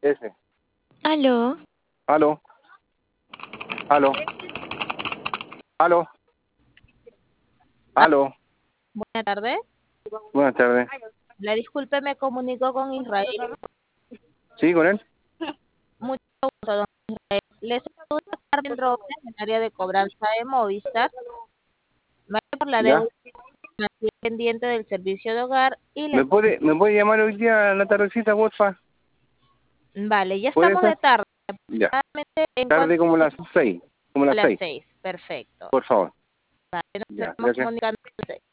Ese. Aló. Aló, aló, aló, aló. Buenas tardes. Buenas tardes. Le disculpe, me comunico con Israel. ¿Sí, con él? Mucho gusto, don Israel. Le saluda Carmen Robles, en el área de cobranza de Movistar. Me por la ¿Ya? deuda pendiente del servicio de hogar y le... ¿Me puede llamar hoy día en la tardecita, porfa? Vale, ya ¿Puede estamos ser? de tarde. Ya. Aproximadamente en Tarde como las 6. Como a las las 6, 6. Perfecto. por favor. Vale, nos Ya, estamos gracias. comunicando a las 6.